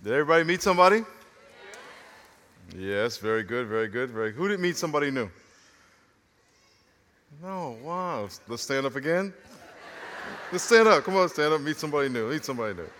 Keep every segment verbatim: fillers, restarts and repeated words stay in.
Did everybody meet somebody? Yes, very good, very good, very good. Who did meet somebody new? No, wow. Let's stand up again. Let's stand up. Come on, stand up. Meet somebody new. Meet somebody new.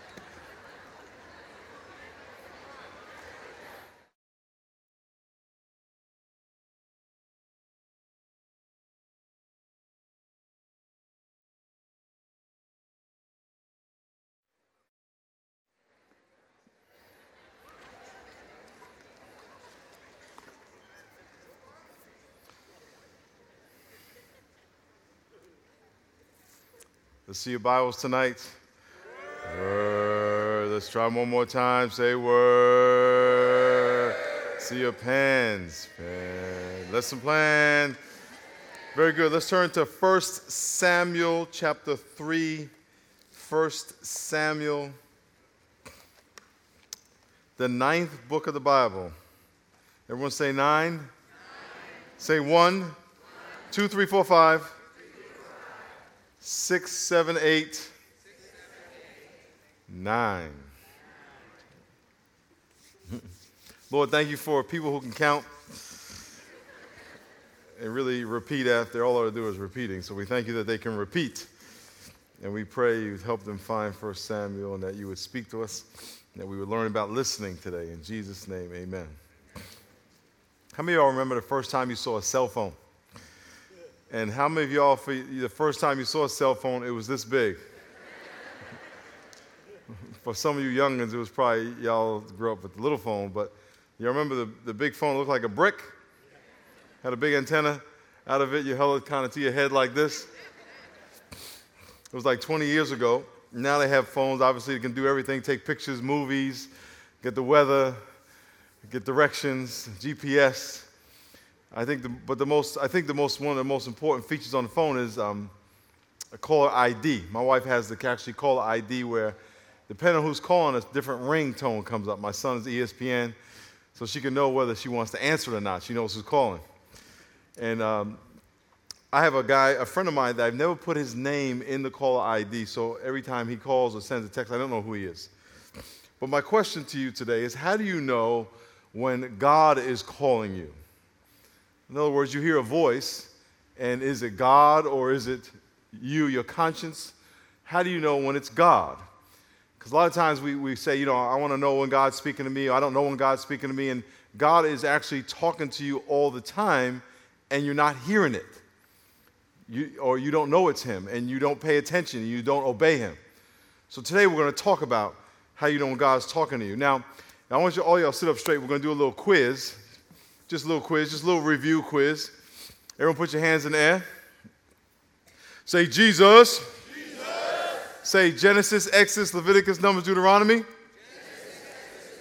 Let's see your Bibles tonight. Word. Let's try one more time. Say word. See your pens. Pen. Lesson plan. Very good. Let's turn to First Samuel chapter three. First Samuel, the ninth book of the Bible. Everyone say nine. nine. Say one, one, two, three, four, five. Six, seven, eight, nine. Lord, thank you for people who can count and really repeat after. All I do is repeating. So we thank you that they can repeat. And we pray you'd help them find First Samuel and that you would speak to us, and that we would learn about listening today. In Jesus' name, amen. How many of y'all remember the first time you saw a cell phone? And how many of y'all, for the first time you saw a cell phone, it was this big? For some of you youngins, it was probably y'all grew up with the little phone, but you remember the, the big phone looked like a brick? Had a big antenna out of it. You held it kind of to your head like this. It was like twenty years ago. Now they have phones, obviously, that can do everything, take pictures, movies, get the weather, get directions, G P S. I think, the, but the most, I think the most one of the most important features on the phone is um, a caller I D. My wife has the actually caller I D where, depending on who's calling, a different ringtone comes up. My son's E S P N, so she can know whether she wants to answer it or not. She knows who's calling. And um, I have a guy, a friend of mine, that I've never put his name in the caller I D. So every time he calls or sends a text, I don't know who he is. But my question to you today is, how do you know when God is calling you? In other words, you hear a voice, and is it God or is it you, your conscience? How do you know when it's God? Because a lot of times we, we say, you know, I want to know when God's speaking to me, or I don't know when God's speaking to me, and God is actually talking to you all the time, and you're not hearing it. You, or you don't know it's Him, and you don't pay attention, and you don't obey Him. So today we're going to talk about how you know when God's talking to you. Now, I want you all y'all sit up straight. We're going to do a little quiz. Just a little quiz, just a little review quiz. Everyone put your hands in the air. Say Jesus. Jesus. Say Genesis, Exodus, Leviticus, Numbers, Deuteronomy. Genesis, Exodus,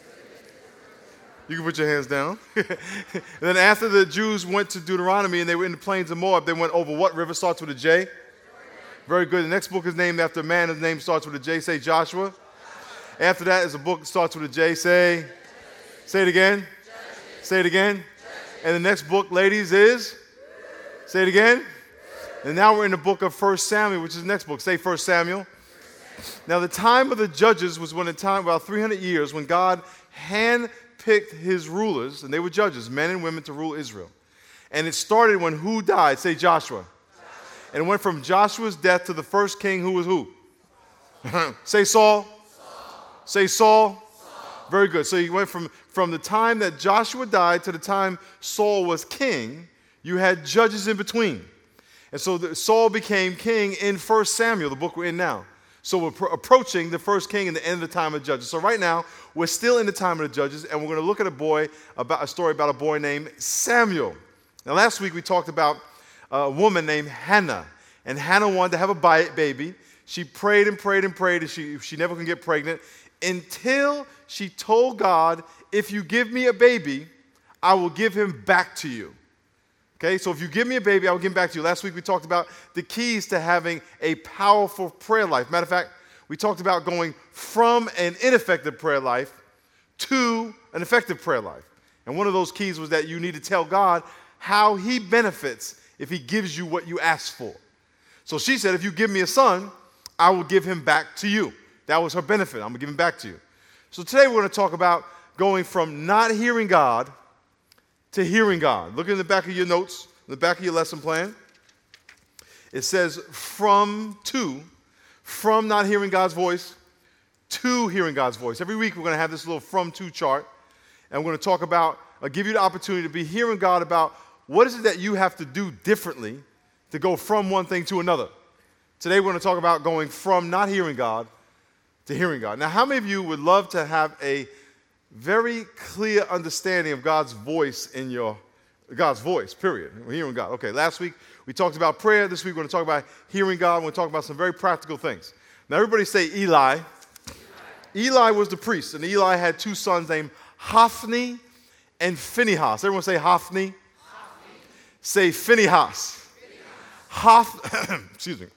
you can put your hands down. And then after the Jews went to Deuteronomy and they were in the plains of Moab, they went over what river starts with a J? Very good. The next book is named after a man. His name starts with a J. Say Joshua. After that is a book that starts with a J. Say, say it again. Say it again. And the next book, ladies, is? Say it again. And now we're in the book of First Samuel, which is the next book. Say First Samuel. Now, the time of the judges was when the time, about three hundred years, when God handpicked his rulers, and they were judges, men and women, to rule Israel. And it started when who died? Say Joshua. And it went from Joshua's death to the first king, who was who? Say Saul. Saul. Say Saul. Saul. Very good. So you went from, from the time that Joshua died to the time Saul was king, you had judges in between. And so the, Saul became king in First Samuel, the book we're in now. So we're pro- approaching the first king and the end of the time of the judges. So right now, we're still in the time of the judges, and we're going to look at a boy, about a story about a boy named Samuel. Now, last week we talked about a woman named Hannah, and Hannah wanted to have a baby. She prayed and prayed and prayed, and she, she never could get pregnant until she told God, if you give me a baby, I will give him back to you. Okay, so if you give me a baby, I will give him back to you. Last week we talked about the keys to having a powerful prayer life. Matter of fact, we talked about going from an ineffective prayer life to an effective prayer life. And one of those keys was that you need to tell God how he benefits if he gives you what you ask for. So she said, if you give me a son, I will give him back to you. That was her benefit. I'm going to give him back to you. So today we're going to talk about going from not hearing God to hearing God. Look in the back of your notes, in the back of your lesson plan. It says from to, from not hearing God's voice to hearing God's voice. Every week we're going to have this little from to chart, and we're going to talk about, I'll give you the opportunity to be hearing God about what is it that you have to do differently to go from one thing to another. Today we're going to talk about going from not hearing God to hearing God. Now, how many of you would love to have a very clear understanding of God's voice in your, God's voice, period? Hearing God. Okay, last week we talked about prayer. This week we're going to talk about hearing God. We're going to talk about some very practical things. Now, everybody say Eli. Eli, Eli was the priest, and Eli had two sons named Hophni and Phinehas. Everyone say Hophni. Hophni. Say Phinehas. Hophni, excuse me.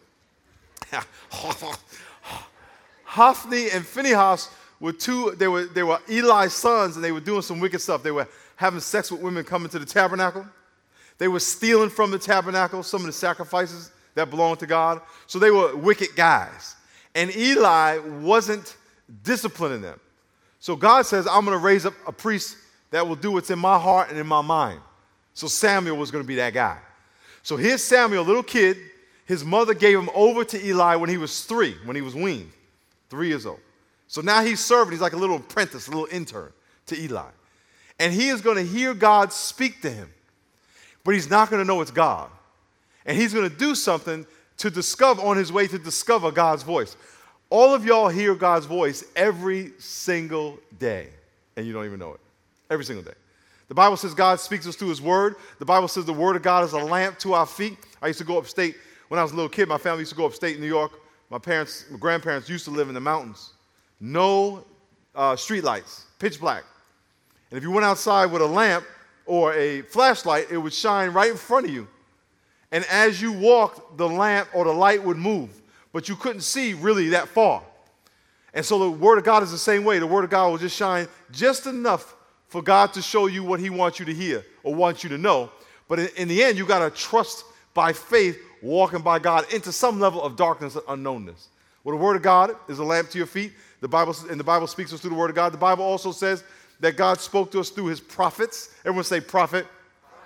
Hophni and Phinehas were two, they were, they were Eli's sons, and they were doing some wicked stuff. They were having sex with women coming to the tabernacle. They were stealing from the tabernacle some of the sacrifices that belonged to God. So they were wicked guys. And Eli wasn't disciplining them. So God says, I'm going to raise up a priest that will do what's in my heart and in my mind. So Samuel was going to be that guy. So here's Samuel, a little kid. His mother gave him over to Eli when he was three, when he was weaned, three years old. So now he's serving. He's like a little apprentice, a little intern to Eli. And he is going to hear God speak to him, but he's not going to know it's God. And he's going to do something to discover, on his way to discover God's voice. All of y'all hear God's voice every single day, and you don't even know it. Every single day. The Bible says God speaks us through his word. The Bible says the word of God is a lamp to our feet. I used to go upstate. When I was a little kid, my family used to go upstate in New York. My parents, my grandparents used to live in the mountains. No uh, street lights, pitch black. And if you went outside with a lamp or a flashlight, it would shine right in front of you. And as you walked, the lamp or the light would move, but you couldn't see really that far. And so the word of God is the same way. The word of God will just shine just enough for God to show you what he wants you to hear or wants you to know. But in, in the end, you got to trust by faith, walking by God into some level of darkness and unknownness. Well, the word of God is a lamp to your feet. The Bible, and the Bible speaks us through the word of God. The Bible also says that God spoke to us through his prophets. Everyone say prophet. Prophet.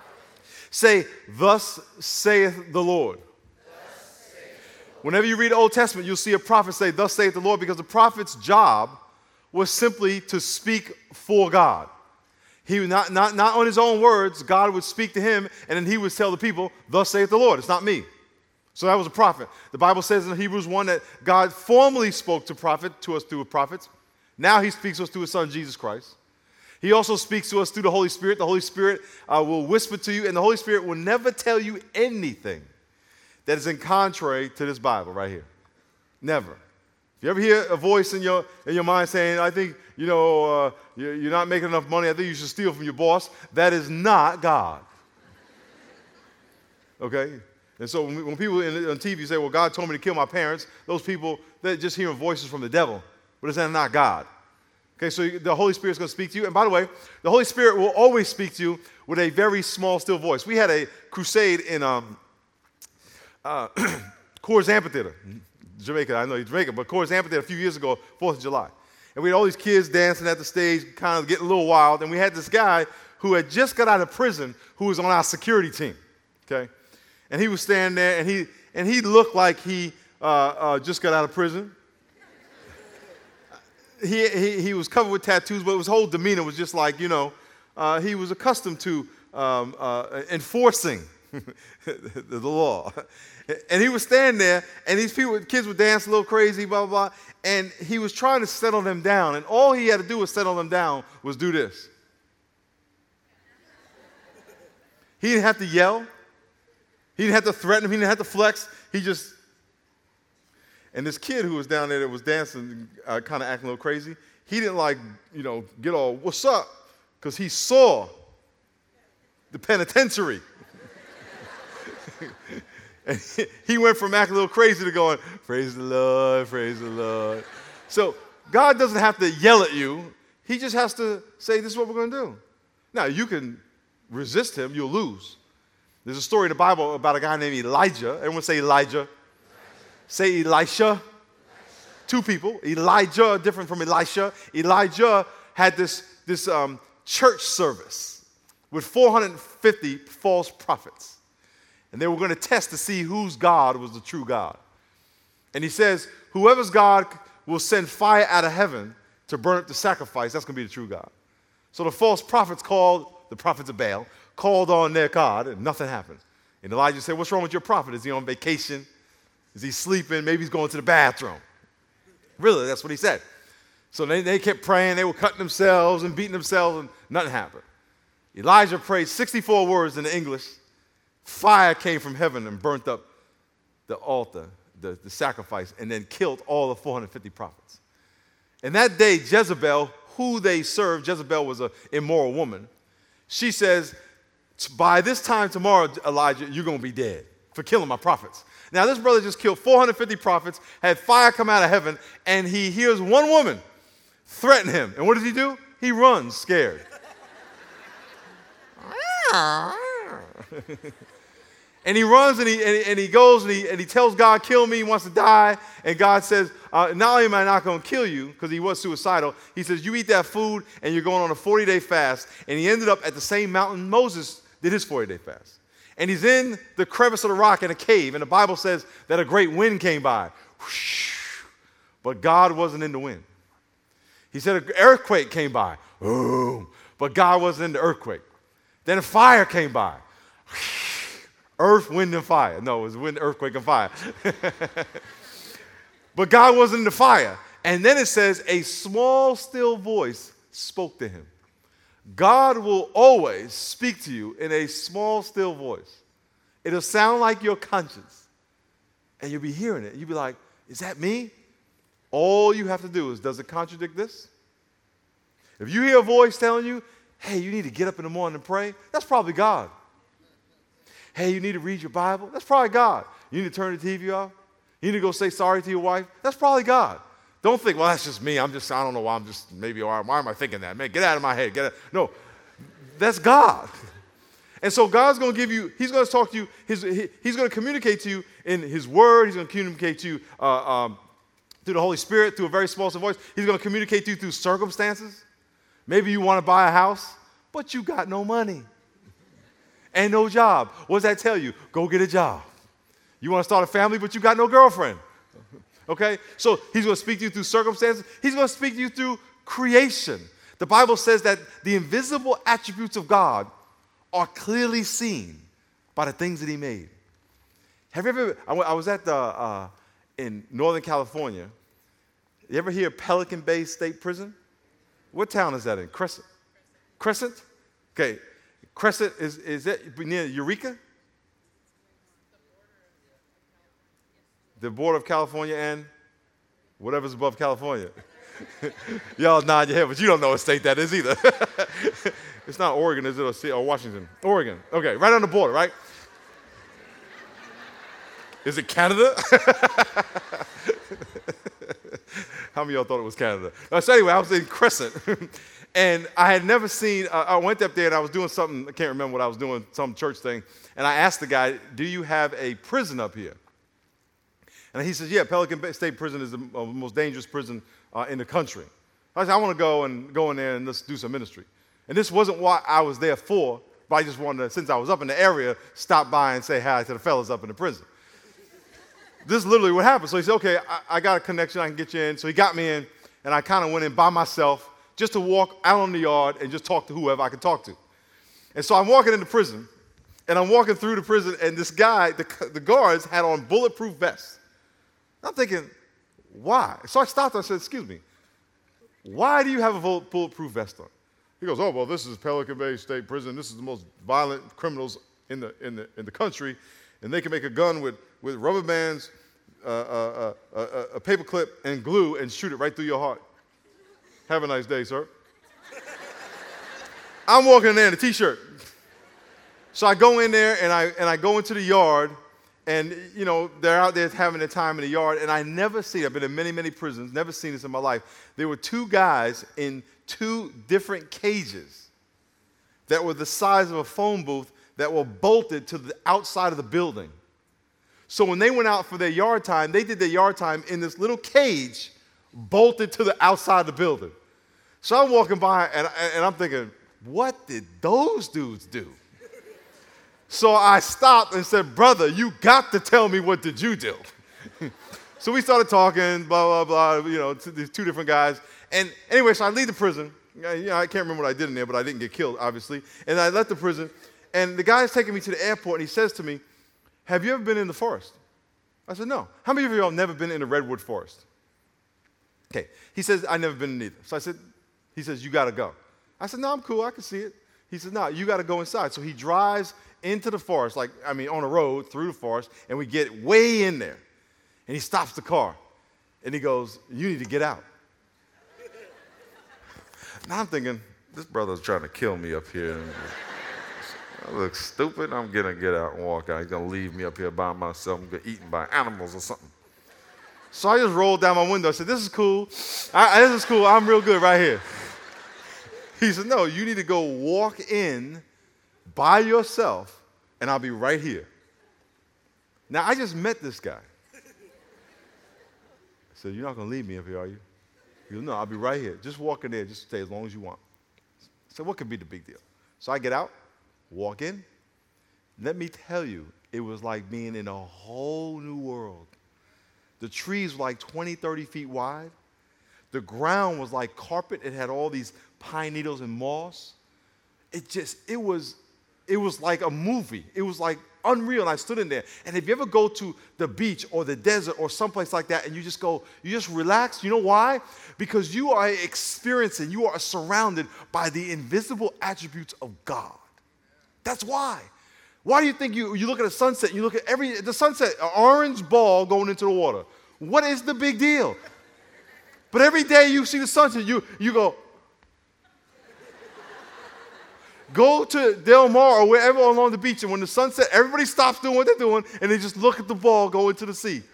Say, thus saith the Lord. Thus saith the Lord. Whenever you read the Old Testament, you'll see a prophet say, thus saith the Lord, because the prophet's job was simply to speak for God. He would not, not, not on his own words. God would speak to him, and then he would tell the people, thus saith the Lord. It's not me. So that was a prophet. The Bible says in Hebrews one that God formerly spoke to prophet to us through prophets. Now he speaks to us through his son, Jesus Christ. He also speaks to us through the Holy Spirit. The Holy Spirit uh, will whisper to you, and the Holy Spirit will never tell you anything that is in contrary to this Bible right here. Never. If you ever hear a voice in your, in your mind saying, I think, you know, uh, you're not making enough money, I think you should steal from your boss, that is not God. Okay? And so when, when people in, on T V say, well, God told me to kill my parents, those people, they're just hearing voices from the devil, but it's not God. Okay, so the Holy Spirit's going to speak to you. And by the way, the Holy Spirit will always speak to you with a very small, still voice. We had a crusade in um, uh, Coors Amphitheater, Jamaica. I know you're Jamaica, but Coors Amphitheater a few years ago, fourth of July. And we had all these kids dancing at the stage, kind of getting a little wild. And we had this guy who had just got out of prison who was on our security team, okay? And he was standing there, and he, and he looked like he uh, uh, just got out of prison. He, he, he was covered with tattoos, but his whole demeanor was just like, you know, uh, he was accustomed to um, uh, enforcing the, the law. And he was standing there, and these people, kids were dancing a little crazy, blah, blah, blah, and he was trying to settle them down, and all he had to do was settle them down was do this. He didn't have to yell. He didn't have to threaten him. He didn't have to flex. He just... And this kid who was down there that was dancing, uh, kind of acting a little crazy, he didn't like, you know, get all, what's up? Because he saw the penitentiary. And he, he went from acting a little crazy to going, praise the Lord, praise the Lord. So God doesn't have to yell at you. He just has to say, this is what we're going to do. Now, you can resist him, you'll lose. There's a story in the Bible about a guy named Elijah. Everyone say Elijah. Say Elisha. Elisha. two people. Elijah, different from Elisha. Elijah had this, this um, church service with four hundred fifty false prophets. And they were going to test to see whose God was the true God. And he says, whoever's God will send fire out of heaven to burn up the sacrifice. That's going to be the true God. So the false prophets called, the prophets of Baal, called on their God, and nothing happened. And Elijah said, what's wrong with your prophet? Is he on vacation? Is he sleeping? Maybe he's going to the bathroom. Really, that's what he said. So they, they kept praying. They were cutting themselves and beating themselves, and nothing happened. Elijah prayed sixty-four words in the English. Fire came from heaven and burnt up the altar, the, the sacrifice, and then killed all the four hundred fifty prophets. And that day, Jezebel, who they served, Jezebel was an immoral woman. She says, by this time tomorrow, Elijah, you're going to be dead for killing my prophets. Now, this brother just killed four hundred fifty prophets, had fire come out of heaven, and he hears one woman threaten him. And what does he do? He runs scared. And he runs and he, and he, and he goes and he, and he tells God, kill me, he wants to die. And God says, uh, not only am I not going to kill you, because he was suicidal, he says, you eat that food and you're going on a forty-day fast. And he ended up at the same mountain Moses did his forty-day fast. And he's in the crevice of the rock in a cave. And the Bible says that a great wind came by. But God wasn't in the wind. He said an earthquake came by. Boom. But God wasn't in the earthquake. Then a fire came by. Earth, wind, and fire. No, it was wind, earthquake, and fire. But God wasn't in the fire. And then it says, a small, still voice spoke to him. God will always speak to you in a small, still voice. It'll sound like your conscience. And you'll be hearing it. You'll be like, is that me? All you have to do is, does it contradict this? If you hear a voice telling you, hey, you need to get up in the morning and pray, that's probably God. Hey, you need to read your Bible, that's probably God. You need to turn the T V off. You need to go say sorry to your wife, that's probably God. Don't think, well, that's just me. I'm just, I don't know why I'm just, maybe, why am I thinking that? Man, get out of my head. Get out. No, that's God. And so God's going to give you, he's going to talk to you, his, he, he's going to communicate to you in his word. He's going to communicate to you uh, um, through the Holy Spirit, through a very small voice. He's going to communicate to you through circumstances. Maybe you want to buy a house, but you got no money and no job. What does that tell you? Go get a job. You want to start a family, but you got no girlfriend. Okay? So he's going to speak to you through circumstances. He's going to speak to you through creation. The Bible says that the invisible attributes of God are clearly seen by the things that he made. Have you ever, I, I was at the, uh, in Northern California. You ever hear Pelican Bay State Prison? What town is that in? Crescent? Crescent? Okay. Crescent, is, is that near Eureka? The border of California and whatever's above California. Y'all nod your head, but you don't know what state that is either. It's not Oregon, is it, or Washington? Oregon. Okay, right on the border, right? Is it Canada? How many of y'all thought it was Canada? Uh, so anyway, I was in Crescent, and I had never seen, uh, I went up there and I was doing something, I can't remember what I was doing, some church thing, and I asked the guy, do you have a prison up here? And he says, yeah, Pelican Bay State Prison is the uh, most dangerous prison uh, in the country. I said, I want to go and go in there and let's do some ministry. And this wasn't what I was there for, but I just wanted to, since I was up in the area, stop by and say hi to the fellas up in the prison. This is literally what happened. So he said, okay, I, I got a connection, I can get you in. So he got me in, and I kind of went in by myself just to walk out on the yard and just talk to whoever I could talk to. And so I'm walking into prison, and I'm walking through the prison, and this guy, the, the guards, had on bulletproof vests. I'm thinking, why? So I stopped and I said, excuse me, why do you have a bulletproof vest on? He goes, oh, well, this is Pelican Bay State Prison. This is the most violent criminals in the, in the, in the country, and they can make a gun with, with rubber bands, uh, uh, uh, uh, a paper clip, and glue and shoot it right through your heart. Have a nice day, sir. I'm walking in there in a T-shirt. So I go in there, and I, and I go into the yard, and, you know, they're out there having their time in the yard, and I never see, I've been in many, many prisons, never seen this in my life. There were two guys in two different cages that were the size of a phone booth that were bolted to the outside of the building. So when they went out for their yard time, they did their yard time in this little cage bolted to the outside of the building. So I'm walking by, and, and I'm thinking, what did those dudes do? So I stopped and said, brother, you got to tell me, what did you do? So we started talking, blah, blah, blah, you know, these two different guys. And anyway, so I leave the prison. You know, I can't remember what I did in there, but I didn't get killed, obviously. And I left the prison, and the guy is taking me to the airport, and he says to me, have you ever been in the forest? I said, no. How many of you have never been in a redwood forest? Okay. He says, I've never been in either. So I said, he says, you got to go. I said, no, I'm cool. I can see it. He said, no, you got to go inside. So he drives into the forest, like, I mean, on a road through the forest, and we get way in there. And he stops the car, and he goes, you need to get out. Now I'm thinking, this brother's trying to kill me up here. I look stupid. I'm going to get out and walk out. He's going to leave me up here by myself. I'm going to get eaten by animals or something. So I just rolled down my window. I said, this is cool. I, this is cool. I'm real good right here. He said, no, you need to go walk in by yourself, and I'll be right here. Now, I just met this guy. I said, you're not going to leave me up here, are you? He goes, no, I'll be right here. Just walk in there. Just stay as long as you want. I said, what could be the big deal? So I get out, walk in. Let me tell you, it was like being in a whole new world. The trees were like twenty, thirty feet wide. The ground was like carpet. It had all these pine needles and moss. It just, it was, it was like a movie. It was like unreal. And I stood in there. And if you ever go to the beach or the desert or someplace like that and you just go, you just relax, you know why? Because you are experiencing, you are surrounded by the invisible attributes of God. That's why. Why do you think you, you look at a sunset, you look at every, the sunset, an orange ball going into the water. What is the big deal? But every day you see the sunset, you, you go, go to Del Mar or wherever along the beach, and when the sun sets, everybody stops doing what they're doing, and they just look at the ball go into the sea.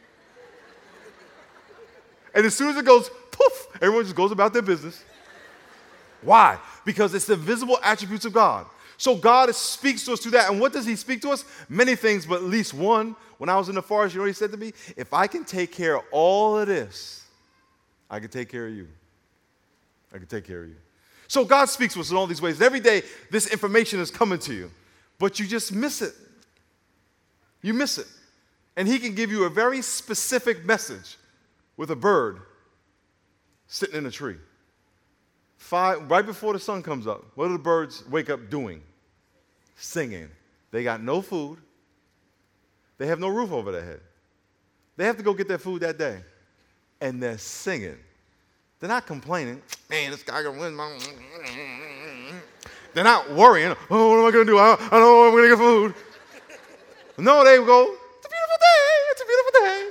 And as soon as it goes, poof, everyone just goes about their business. Why? Because it's the visible attributes of God. So God speaks to us through that. And what does he speak to us? Many things, but at least one. When I was in the forest, you know what he said to me? If I can take care of all of this, I can take care of you. I can take care of you. So God speaks to us in all these ways. And every day, this information is coming to you. But you just miss it. You miss it. And he can give you a very specific message with a bird sitting in a tree. Five, right before the sun comes up, what do the birds wake up doing? Singing. They got no food. They have no roof over their head. They have to go get their food that day. And they're singing. They're not complaining. Man, this guy gonna win. They're not worrying. Oh, what am I gonna do? I don't know when I'm gonna get food. No, they go, it's a beautiful day. It's a beautiful day.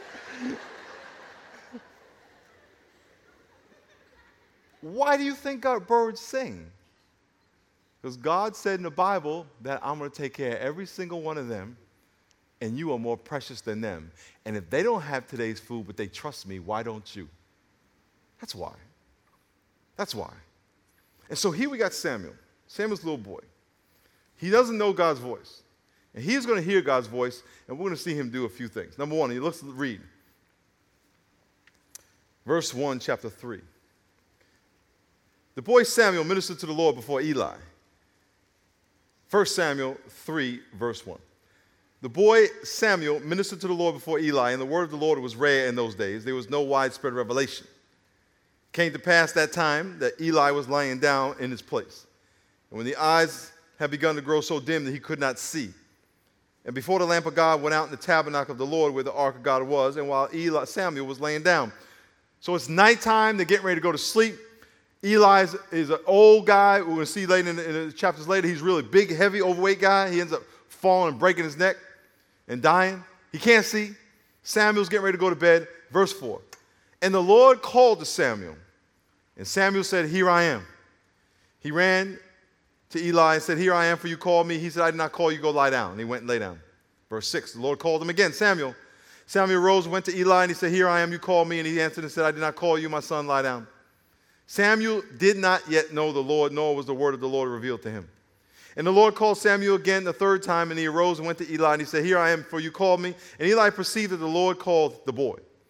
Why do you think God, birds sing? Because God said in the Bible that I'm going to take care of every single one of them, and you are more precious than them. And if they don't have today's food, but they trust me, why don't you? That's why. That's why. And so here we got Samuel. Samuel's a little boy. He doesn't know God's voice. And he's going to hear God's voice, and we're going to see him do a few things. Number one, he looks to read. Verse one, chapter three. The boy Samuel ministered to the Lord before Eli. First Samuel three, verse one. The boy Samuel ministered to the Lord before Eli, and the word of the Lord was rare in those days. There was no widespread revelation. It came to pass that time that Eli was lying down in his place. And when the eyes had begun to grow so dim that he could not see, and before the lamp of God went out in the tabernacle of the Lord where the ark of God was, and while Eli, Samuel was laying down. So it's nighttime, they're getting ready to go to sleep. Eli is an old guy. We're going to see later in the, in the chapters later, he's a really big, heavy, overweight guy. He ends up falling and breaking his neck and dying. He can't see. Samuel's getting ready to go to bed. Verse four. And the Lord called to Samuel. And Samuel said, here I am. He ran to Eli and said, here I am, for you called me. He said, I did not call you, go lie down. And he went and lay down. Verse six. The Lord called him again, Samuel. Samuel rose and went to Eli, and he said, here I am, you called me. And he answered and said, I did not call you, my son, lie down. Samuel did not yet know the Lord, nor was the word of the Lord revealed to him. And the Lord called Samuel again the third time, and he arose and went to Eli, and he said, here I am, for you called me. And Eli perceived that the Lord called the boy.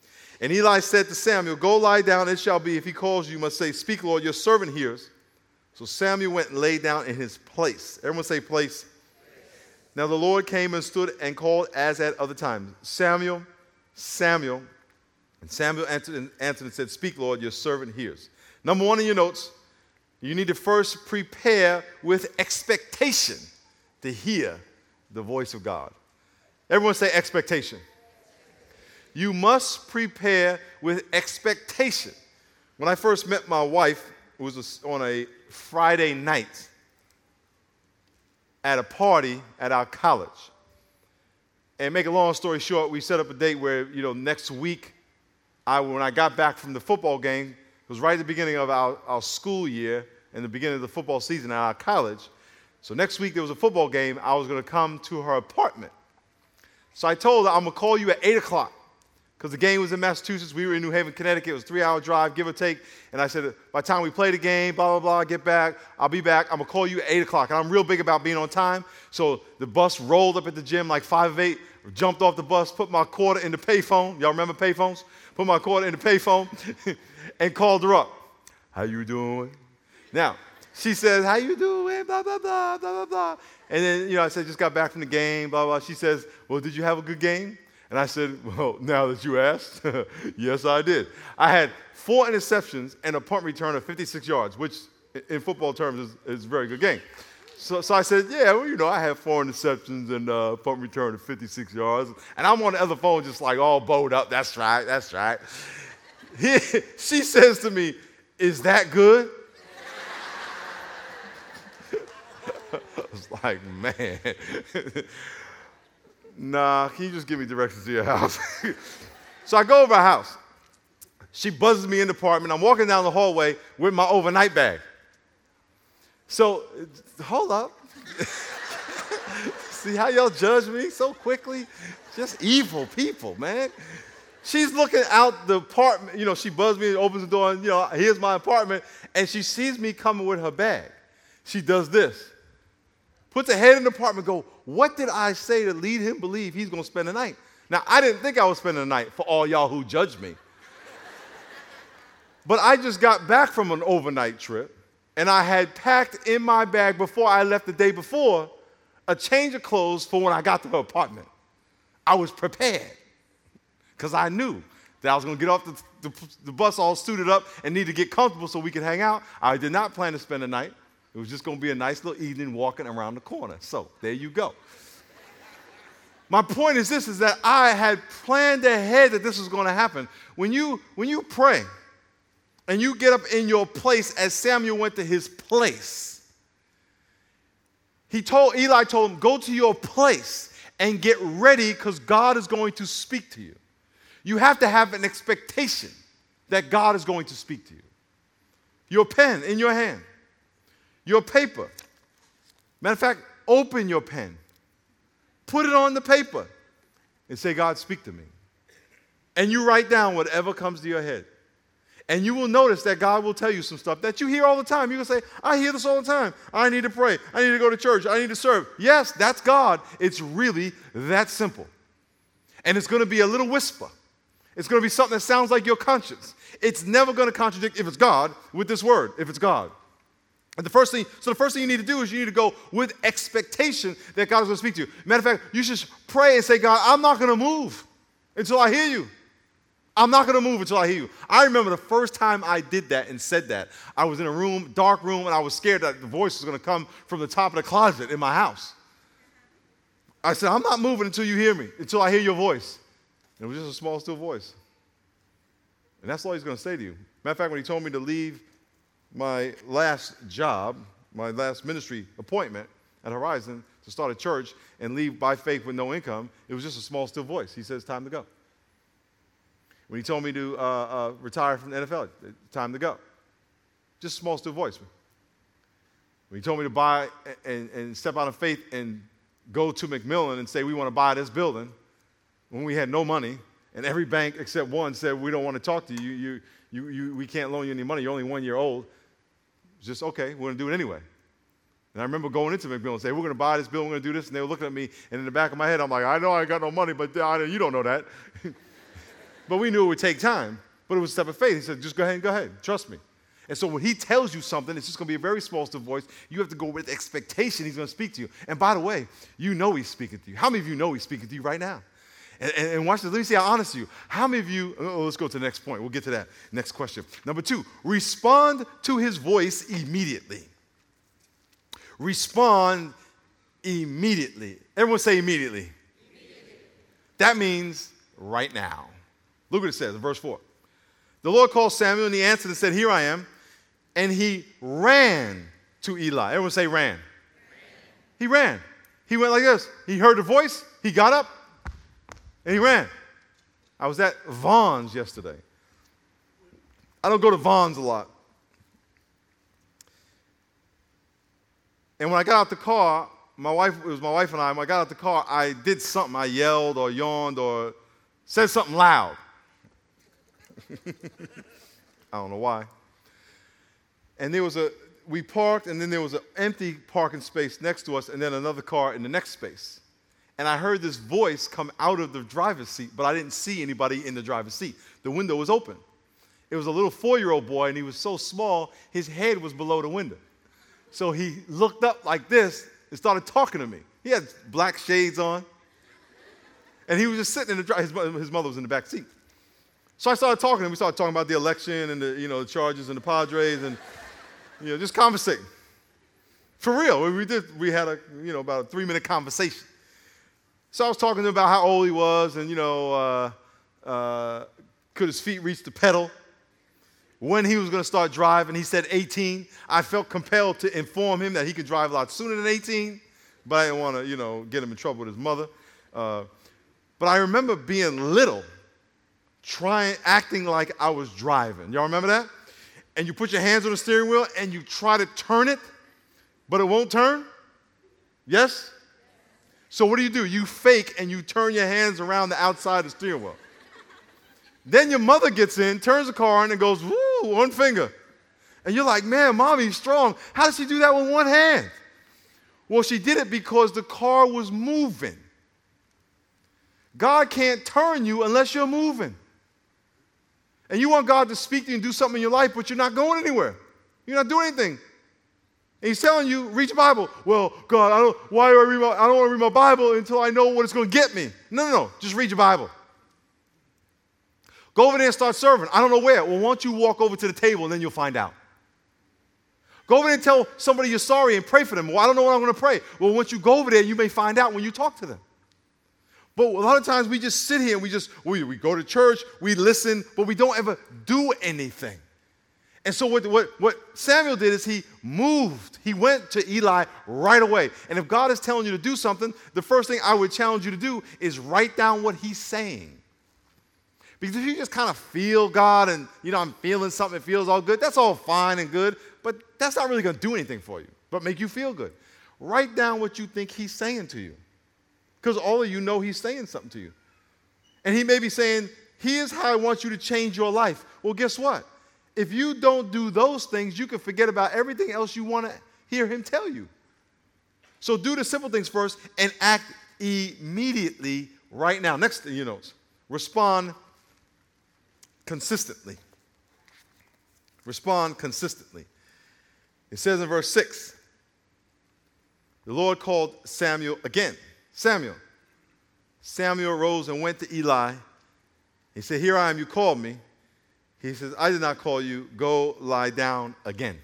And Eli said to Samuel, go lie down, it shall be, if he calls you, you must say, speak, Lord, your servant hears. So Samuel went and lay down in his place. Everyone say place. Now the Lord came and stood and called as at other times, Samuel, Samuel. And Samuel answered and, answered and said, speak, Lord, your servant hears. Number one in your notes, you need to first prepare with expectation to hear the voice of God. Everyone say expectation. You must prepare with expectation. When I first met my wife, it was on a Friday night at a party at our college. And make a long story short, we set up a date where, you know, next week, I, when I got back from the football game, it was right at the beginning of our, our school year and the beginning of the football season at our college. So next week there was a football game. I was going to come to her apartment. So I told her, I'm going to call you at eight o'clock. Because the game was in Massachusetts. We were in New Haven, Connecticut. It was a three-hour drive, give or take. And I said, by the time we play the game, blah, blah, blah, get back, I'll be back. I'm going to call you at eight o'clock. And I'm real big about being on time. So the bus rolled up at the gym like five of eight, jumped off the bus, put my quarter in the payphone. Y'all remember payphones? Put my quarter in the payphone and called her up. How you doing? Now, she says, how you doing? Blah, blah, blah, blah, blah, blah. And then, you know, I said, just got back from the game, blah, blah. She says, well, did you have a good game? And I said, well, now that you asked, yes, I did. I had four interceptions and a punt return of fifty-six yards, which in football terms is, is a very good game. So, so I said, yeah, well, you know, I had four interceptions and a punt return of fifty-six yards. And I'm on the other phone just like all bowed up. That's right, that's right. He, she says to me, is that good? I was like, man. Nah, can you just give me directions to your house? So I go over her house. She buzzes me in the apartment. I'm walking down the hallway with my overnight bag. So, hold up. See how y'all judge me so quickly? Just evil people, man. She's looking out the apartment. You know, she buzzes me and opens the door, and, you know, here's my apartment. And she sees me coming with her bag. She does this. Puts her head in the apartment and go, what did I say to lead him believe he's going to spend the night? Now, I didn't think I was spending the night for all y'all who judged me. But I just got back from an overnight trip, and I had packed in my bag before I left the day before a change of clothes for when I got to her apartment. I was prepared because I knew that I was going to get off the, the, the bus all suited up and need to get comfortable so we could hang out. I did not plan to spend the night. It was just going to be a nice little evening walking around the corner. So there you go. My point is this, is that I had planned ahead that this was going to happen. When you, when you pray and you get up in your place as Samuel went to his place, he told, Eli told him, go to your place and get ready because God is going to speak to you. You have to have an expectation that God is going to speak to you. Your pen in your hand. Your paper. Matter of fact, open your pen. Put it on the paper and say, God, speak to me. And you write down whatever comes to your head. And you will notice that God will tell you some stuff that you hear all the time. You can say, I hear this all the time. I need to pray. I need to go to church. I need to serve. Yes, that's God. It's really that simple. And it's going to be a little whisper. It's going to be something that sounds like your conscience. It's never going to contradict, if it's God, with this word, if it's God. And the first thing, so the first thing you need to do is you need to go with expectation that God is going to speak to you. Matter of fact, you should pray and say, God, I'm not going to move until I hear you. I'm not going to move until I hear you. I remember the first time I did that and said that. I was in a room, dark room, and I was scared that the voice was going to come from the top of the closet in my house. I said, I'm not moving until you hear me, until I hear your voice. And it was just a small, still voice. And that's all he's going to say to you. Matter of fact, when he told me to leave my last job, my last ministry appointment at Horizon to start a church and leave by faith with no income, it was just a small, still voice. He says, it's time to go. When he told me to uh, uh, retire from the N F L, time to go. Just a small, still voice. When he told me to buy and, and step out of faith and go to McMillan and say, we want to buy this building, when we had no money, and every bank except one said, we don't want to talk to you, you, you, you we can't loan you any money, you're only one year old. It's just, okay, we're going to do it anyway. And I remember going into McMillan and saying, we're going to buy this building, we're going to do this, and they were looking at me, and in the back of my head, I'm like, I know I got no money, but you don't know that. but we knew it would take time. But it was a step of faith. He said, just go ahead and go ahead. Trust me. And so when he tells you something, it's just going to be a very small still voice. You have to go with expectation he's going to speak to you. And by the way, you know he's speaking to you. How many of you know he's speaking to you right now? And, and, and watch this. Let me see how honest you. How many of you, oh, let's go to the next point. We'll get to that. Next question. Number two, respond to his voice immediately. Respond immediately. Everyone say immediately. Immediately. That means right now. Look what it says in verse four. The Lord called Samuel, and he answered and said, here I am. And he ran to Eli. Everyone say ran. ran. He ran. He went like this. He heard the voice. He got up, and he ran. I was at Vaughn's yesterday. I don't go to Vaughn's a lot. And when I got out the car, my wife, it was my wife and I, when I got out the car, I did something. I yelled or yawned or said something loud. I don't know why. And there was a, we parked, and then there was an empty parking space next to us, and then another car in the next space. And I heard this voice come out of the driver's seat, but I didn't see anybody in the driver's seat. The window was open. It was a little four-year-old boy, and he was so small, his head was below the window. So he looked up like this and started talking to me. He had black shades on, and he was just sitting in the driver's, his mother was in the back seat. So I started talking to him. We started talking about the election and the, you know, the Chargers and the Padres and, you know, just conversating. For real. We did, we had a, you know, about a three-minute conversation. So I was talking to him about how old he was and, you know, uh, uh, could his feet reach the pedal, when he was going to start driving. He said eighteen. I felt compelled to inform him that he could drive a lot sooner than eighteen, but I didn't want to, you know, get him in trouble with his mother. Uh, but I remember being little, trying, acting like I was driving. Y'all remember that? And you put your hands on the steering wheel and you try to turn it, but it won't turn? Yes? So what do you do? You fake and you turn your hands around the outside of the steering wheel. Then your mother gets in, turns the car on and goes, woo, one finger. And you're like, man, mommy's strong. How does she do that with one hand? Well, she did it because the car was moving. God can't turn you unless you're moving. And you want God to speak to you and do something in your life, but you're not going anywhere. You're not doing anything. And he's telling you, read your Bible. Well, God, I don't, why do I read my, I don't want to read my Bible until I know what it's going to get me. No, no, no. Just read your Bible. Go over there and start serving. I don't know where. Well, why don't you walk over to the table and then you'll find out. Go over there and tell somebody you're sorry and pray for them. Well, I don't know what I'm going to pray. Well, once you go over there, you may find out when you talk to them. But a lot of times we just sit here and we just, we, we go to church, we listen, but we don't ever do anything. And so what, what, what Samuel did is he moved. He went to Eli right away. And if God is telling you to do something, the first thing I would challenge you to do is write down what he's saying. Because if you just kind of feel God and, you know, I'm feeling something, it feels all good, that's all fine and good, but that's not really going to do anything for you, but make you feel good. Write down what you think he's saying to you. Because all of you know he's saying something to you. And he may be saying, here's how I want you to change your life. Well, guess what? If you don't do those things, you can forget about everything else you want to hear him tell you. So do the simple things first and act immediately right now. Next thing you know, respond consistently. Respond consistently. It says in verse six, the Lord called Samuel again. Samuel. Samuel rose and went to Eli. He said, here I am, you called me. He says, I did not call you. Go lie down again.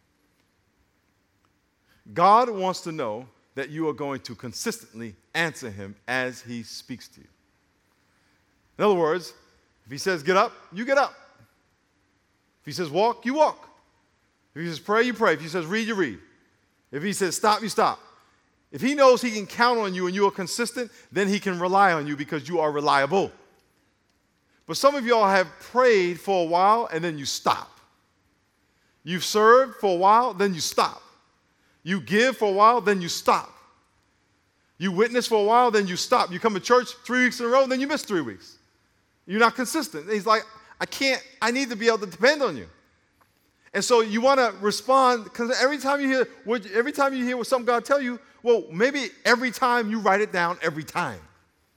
God wants to know that you are going to consistently answer him as he speaks to you. In other words, if he says get up, you get up. If he says walk, you walk. If he says pray, you pray. If he says read, you read. If he says stop, you stop. If he knows he can count on you and you are consistent, then he can rely on you because you are reliable. But some of y'all have prayed for a while and then you stop. You've served for a while, then you stop. You give for a while, then you stop. You witness for a while, then you stop. You come to church three weeks in a row, then you miss three weeks. You're not consistent. And he's like, I can't, I need to be able to depend on you. And so you want to respond, because every time you hear what, every time you hear what some God tell you, well, maybe every time you write it down every time.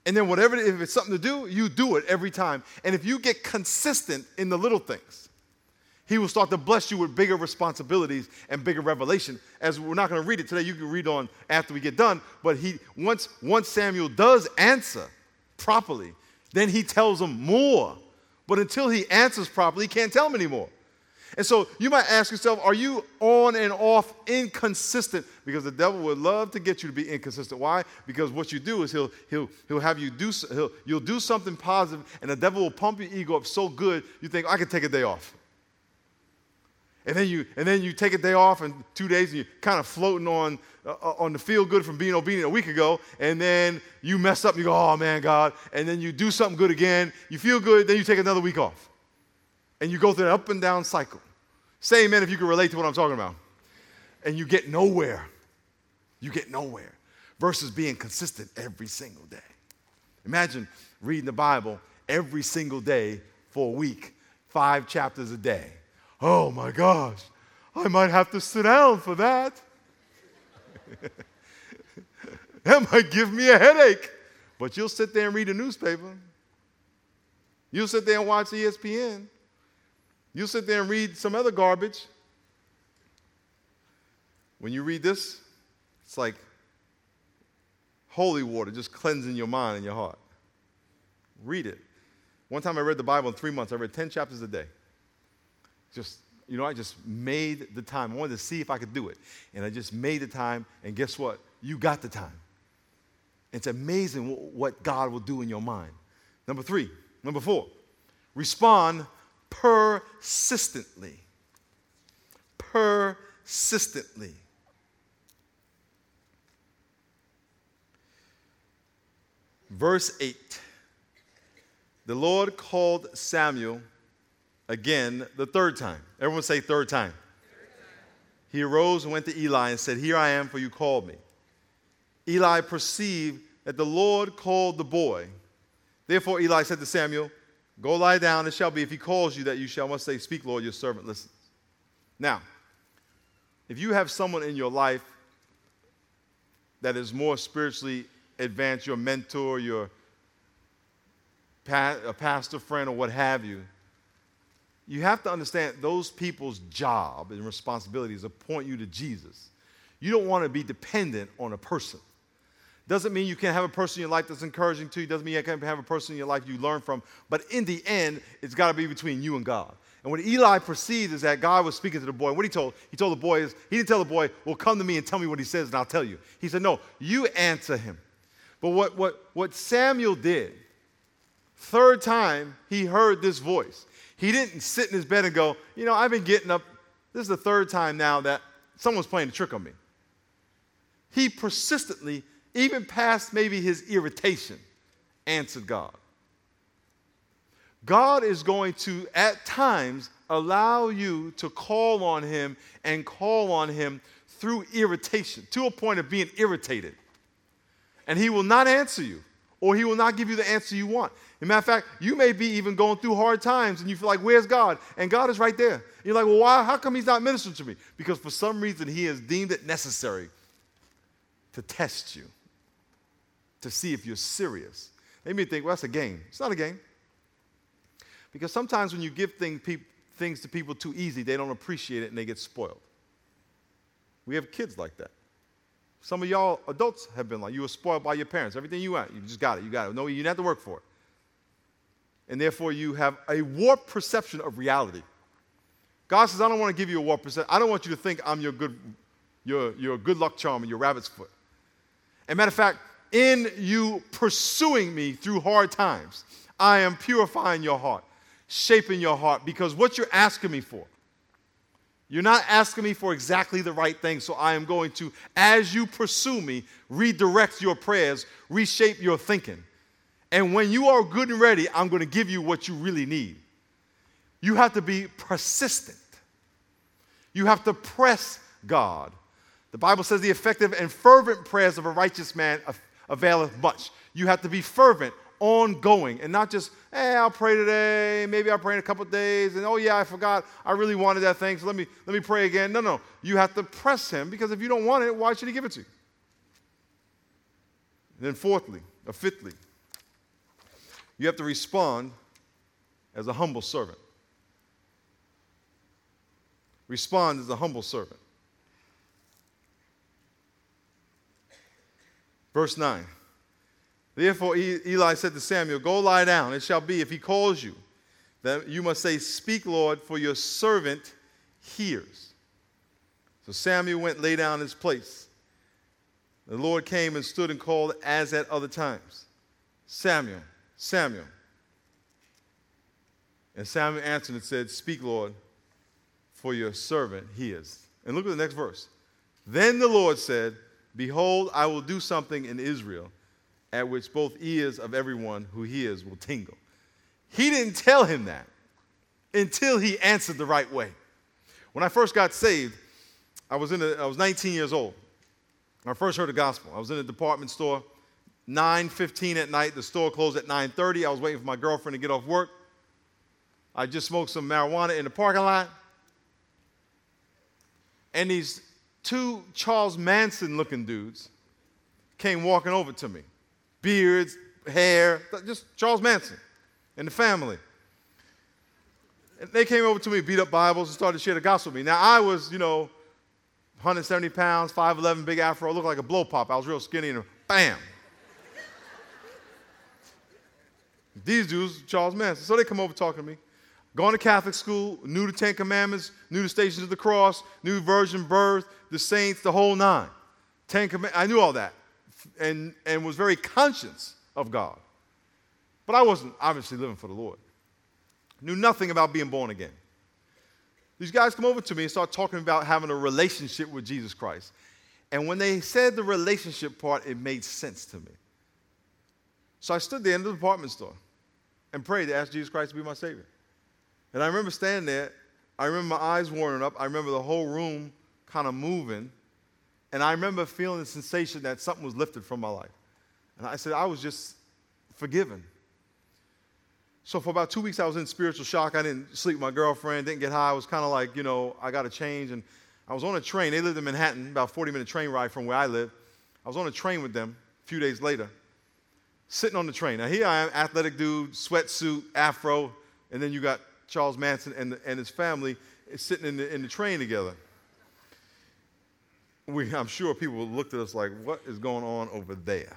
And then whatever, if it's something to do, you do it every time. And if you get consistent in the little things, he will start to bless you with bigger responsibilities and bigger revelation. As we're not going to read it today, you can read on after we get done. But he once, once Samuel does answer properly, then he tells him more. But until he answers properly, he can't tell him anymore. And so you might ask yourself, are you on and off inconsistent? Because the devil would love to get you to be inconsistent. Why? Because what you do is he'll, he'll, he'll have you do, he'll, you'll do something positive, and the devil will pump your ego up so good, you think, I can take a day off. And then you, and then you take a day off and two days, and you're kind of floating on, uh, on the feel good from being obedient a week ago, and then you mess up, and you go, oh man, God, and then you do something good again, you feel good, then you take another week off. And you go through an up and down cycle. Say amen if you can relate to what I'm talking about. And you get nowhere. You get nowhere. Versus being consistent every single day. Imagine reading the Bible every single day for a week, five chapters a day. Oh my gosh, I might have to sit down for that. That might give me a headache. But you'll sit there and read a newspaper. You'll sit there and watch E S P N. You'll sit there and read some other garbage. When you read this, it's like holy water, just cleansing your mind and your heart. Read it. One time I read the Bible in three months. I read ten chapters a day. Just, you know, I just made the time. I wanted to see if I could do it. And I just made the time, and guess what? You got the time. It's amazing what God will do in your mind. Number three, number four, respond persistently. Persistently. Verse eight. The Lord called Samuel again the third time. Everyone say third time. Third time. He arose and went to Eli and said, here I am, for you called me. Eli perceived that the Lord called the boy. Therefore Eli said to Samuel, go lie down, it shall be, if he calls you, that you shall must say, speak, Lord, your servant listens. Now, if you have someone in your life that is more spiritually advanced, your mentor, your pa- a pastor friend, or what have you, you have to understand those people's job and responsibility is to point you to Jesus. You don't want to be dependent on a person. Doesn't mean you can't have a person in your life that's encouraging to you. Doesn't mean you can't have a person in your life you learn from. But in the end, it's got to be between you and God. And what Eli perceived is that God was speaking to the boy. And what he told, he told the boy is, he didn't tell the boy, well, come to me and tell me what he says and I'll tell you. He said, no, you answer him. But what, what, what Samuel did, third time he heard this voice, he didn't sit in his bed and go, you know, I've been getting up. This is the third time now that someone's playing a trick on me. He persistently, even past maybe his irritation, answered God. God is going to, at times, allow you to call on him and call on him through irritation, to a point of being irritated. And he will not answer you, or he will not give you the answer you want. As a matter of fact, you may be even going through hard times, and you feel like, where's God? And God is right there. And you're like, well, why? How come he's not ministering to me? Because for some reason, he has deemed it necessary to test you, to see if you're serious. They may think, well, that's a game. It's not a game. Because sometimes when you give thing, pe- things to people too easy, they don't appreciate it and they get spoiled. We have kids like that. Some of y'all adults have been like, you were spoiled by your parents. Everything you want, you just got it. You got it. No, you didn't have to work for it. And therefore, you have a warped perception of reality. God says, I don't want to give you a warped perception. I don't want you to think I'm your good, your, your good luck charm and your rabbit's foot. As a matter of fact, in you pursuing me through hard times, I am purifying your heart, shaping your heart, because what you're asking me for, you're not asking me for exactly the right thing, so I am going to, as you pursue me, redirect your prayers, reshape your thinking. And when you are good and ready, I'm going to give you what you really need. You have to be persistent. You have to press God. The Bible says the effective and fervent prayers of a righteous man availeth much. You have to be fervent, ongoing, and not just, hey, I'll pray today, maybe I'll pray in a couple of days, and oh yeah, I forgot, I really wanted that thing, so let me, let me pray again. No, no, you have to press him, because if you don't want it, why should he give it to you? And then fourthly, or fifthly, you have to respond as a humble servant. Respond as a humble servant. Verse nine. Therefore Eli said to Samuel, go lie down. It shall be, if he calls you, that you must say, speak, Lord, for your servant hears. So Samuel went and lay down in his place. The Lord came and stood and called as at other times, Samuel, Samuel. And Samuel answered and said, speak, Lord, for your servant hears. And look at the next verse. Then the Lord said, behold, I will do something in Israel, at which both ears of everyone who hears will tingle. He didn't tell him that until he answered the right way. When I first got saved, I was, in a, I was nineteen years old. I first heard the gospel. I was in a department store, nine fifteen at night. The store closed at nine thirty. I was waiting for my girlfriend to get off work. I just smoked some marijuana in the parking lot. And these two Charles Manson-looking dudes came walking over to me. Beards, hair, just Charles Manson and the family. And they came over to me, beat up Bibles, and started to share the gospel with me. Now, I was, you know, one hundred seventy pounds, five eleven, big afro, looked like a blow pop. I was real skinny, and bam. These dudes, Charles Manson. So they come over talking to me. Going to Catholic school, knew the Ten Commandments, knew the Stations of the Cross, knew virgin birth, the saints, the whole nine. Ten Commandments, I knew all that, and, and was very conscious of God. But I wasn't obviously living for the Lord. Knew nothing about being born again. These guys come over to me and start talking about having a relationship with Jesus Christ. And when they said the relationship part, it made sense to me. So I stood there in the department store and prayed to ask Jesus Christ to be my Savior. And I remember standing there. I remember my eyes warming up. I remember the whole room kind of moving. And I remember feeling the sensation that something was lifted from my life. And I said, I was just forgiven. So for about two weeks, I was in spiritual shock. I didn't sleep with my girlfriend, didn't get high. I was kind of like, you know, I got to change. And I was on a train. They lived in Manhattan, about a forty-minute train ride from where I live. I was on a train with them a few days later, sitting on the train. Now, here I am, athletic dude, sweatsuit, afro, and then you got Charles Manson and, the, and his family sitting in the, in the train together. We, I'm sure people looked at us like, what is going on over there?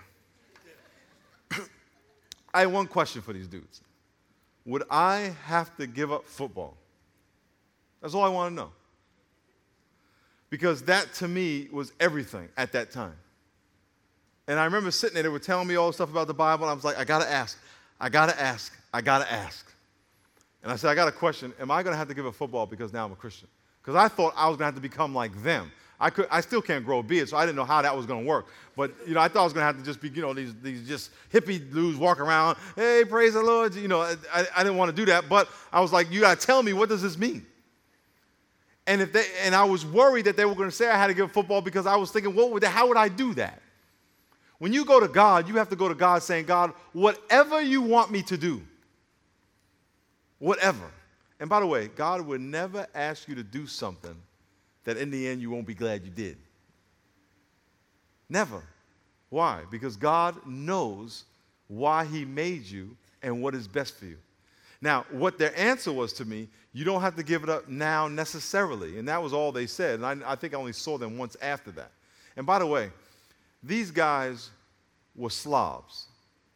I had one question for these dudes. Would I have to give up football? That's all I want to know. Because that, to me, was everything at that time. And I remember sitting there, they were telling me all the stuff about the Bible, and I was like, I got to ask, I got to ask, I got to ask. And I said, I got a question. Am I going to have to give up football because now I'm a Christian? Because I thought I was going to have to become like them. I could, I still can't grow a beard, so I didn't know how that was going to work. But, you know, I thought I was going to have to just be, you know, these, these just hippie dudes walking around, hey, praise the Lord. You know, I, I didn't want to do that. But I was like, you got to tell me, what does this mean? And if they, and I was worried that they were going to say I had to give up football because I was thinking, what would, how would I do that? When you go to God, you have to go to God saying, God, whatever you want me to do, whatever. And by the way, God would never ask you to do something that in the end you won't be glad you did. Never. Why? Because God knows why he made you and what is best for you. Now, what their answer was to me, you don't have to give it up now necessarily. And that was all they said. And I, I think I only saw them once after that. And by the way, these guys were slobs.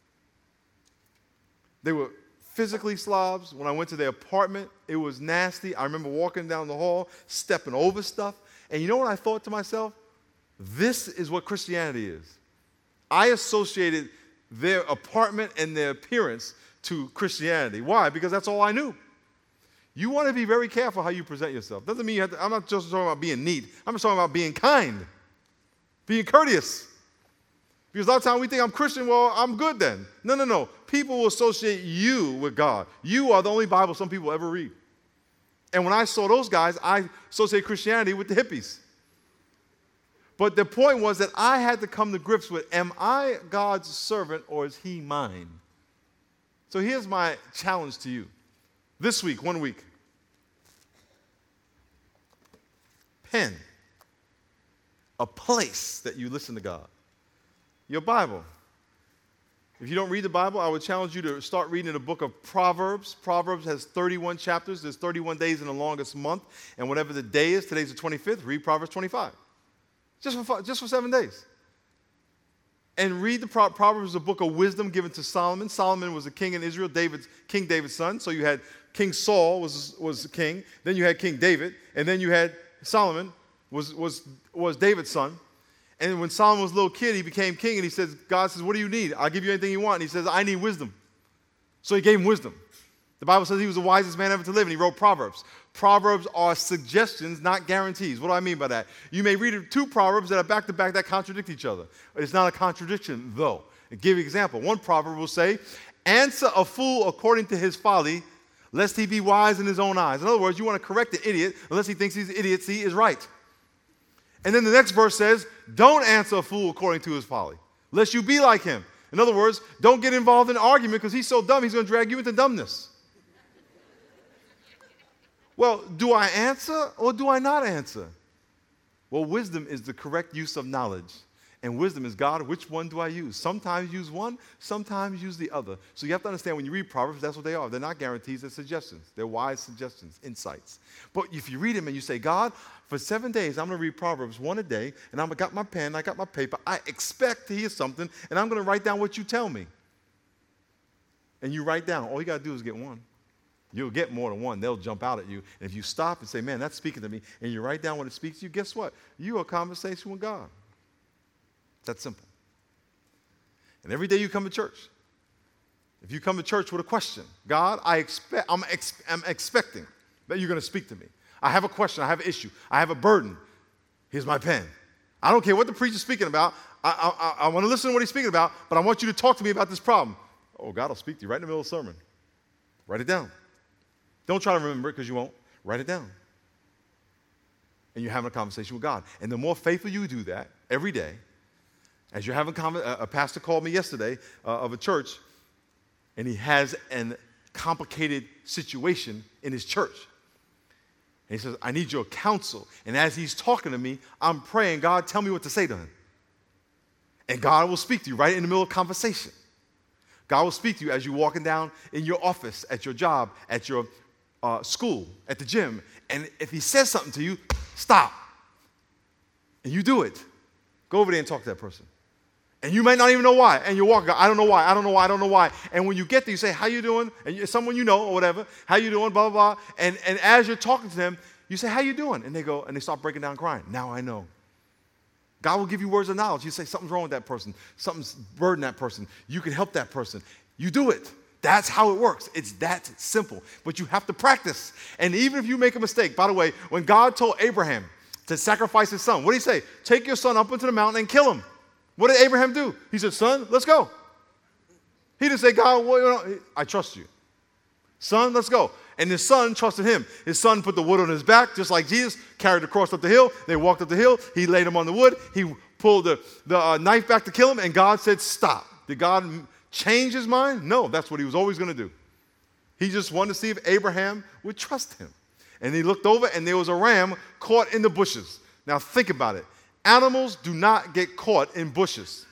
They were physically slobs. When I went to their apartment, it was nasty. I remember walking down the hall, stepping over stuff. And you know what I thought to myself? This is what Christianity is. I associated their apartment and their appearance to Christianity. Why? Because that's all I knew. You want to be very careful how you present yourself. Doesn't mean you have to, I'm not just talking about being neat. I'm just talking about being kind, being courteous. Because a lot of times we think I'm Christian, well, I'm good then. No, no, no. People will associate you with God. You are the only Bible some people ever read. And when I saw those guys, I associated Christianity with the hippies. But the point was that I had to come to grips with, am I God's servant or is he mine? So here's my challenge to you. This week, one week. Pen. A place that you listen to God. Your Bible. If you don't read the Bible, I would challenge you to start reading the book of Proverbs. Proverbs has thirty-one chapters. There's thirty-one days in the longest month. And whatever the day is, today's the twenty-fifth, read Proverbs twenty-five. Just for, five, just for seven days. And read the Pro- Proverbs, a book of wisdom given to Solomon. Solomon was a king in Israel, David's, King David's son. So you had King Saul was, was the king. Then you had King David. And then you had Solomon was, was, was David's son. And when Solomon was a little kid, he became king, and he says, God says, what do you need? I'll give you anything you want. And he says, I need wisdom. So he gave him wisdom. The Bible says he was the wisest man ever to live, and he wrote Proverbs. Proverbs are suggestions, not guarantees. What do I mean by that? You may read two Proverbs that are back-to-back that contradict each other. It's not a contradiction, though. I'll give you an example. One proverb will say, answer a fool according to his folly, lest he be wise in his own eyes. In other words, you want to correct the idiot unless he thinks his idiocy is right. And then the next verse says, don't answer a fool according to his folly, lest you be like him. In other words, don't get involved in an argument because he's so dumb, he's going to drag you into dumbness. Well, do I answer or do I not answer? Well, wisdom is the correct use of knowledge. And wisdom is, God, which one do I use? Sometimes use one, sometimes use the other. So you have to understand when you read Proverbs, that's what they are. They're not guarantees, they're suggestions. They're wise suggestions, insights. But if you read them and you say, God, for seven days, I'm going to read Proverbs one a day, and I've got my pen, I got my paper. I expect to hear something, and I'm going to write down what you tell me. And you write down. All you got to do is get one. You'll get more than one. They'll jump out at you. And if you stop and say, man, that's speaking to me, and you write down what it speaks to you, guess what? You are a conversation with God. That's simple. And every day you come to church, if you come to church with a question, God, I expect, I'm, ex- I'm expecting that you're going to speak to me. I have a question. I have an issue. I have a burden. Here's my pen. I don't care what the preacher's speaking about. I, I, I want to listen to what he's speaking about, but I want you to talk to me about this problem. Oh, God will speak to you right in the middle of the sermon. Write it down. Don't try to remember it because you won't. Write it down. And you're having a conversation with God. And the more faithful you do that every day, as you're having a, a pastor called me yesterday uh, of a church, and he has a complicated situation in his church. And he says, I need your counsel. And as he's talking to me, I'm praying, God, tell me what to say to him. And God will speak to you right in the middle of conversation. God will speak to you as you're walking down in your office, at your job, at your uh, school, at the gym. And if he says something to you, stop. And you do it. Go over there and talk to that person. And you may not even know why. And you're walking, I don't know why, I don't know why, I don't know why. And when you get there, you say, how you doing? And you, someone you know or whatever, how you doing, blah, blah, blah. And, and as you're talking to them, you say, how you doing? And they go, and they start breaking down crying. Now I know. God will give you words of knowledge. You say, something's wrong with that person. Something's burdened that person. You can help that person. You do it. That's how it works. It's that simple. But you have to practice. And even if you make a mistake, by the way, when God told Abraham to sacrifice his son, what did he say? Take your son up into the mountain and kill him. What did Abraham do? He said, son, let's go. He didn't say, God, well, you know, I trust you. Son, let's go. And his son trusted him. His son put the wood on his back, just like Jesus, carried the cross up the hill. They walked up the hill. He laid him on the wood. He pulled the, the uh, knife back to kill him, and God said, stop. Did God change his mind? No, that's what he was always going to do. He just wanted to see if Abraham would trust him. And he looked over, and there was a ram caught in the bushes. Now, think about it. Animals do not get caught in bushes.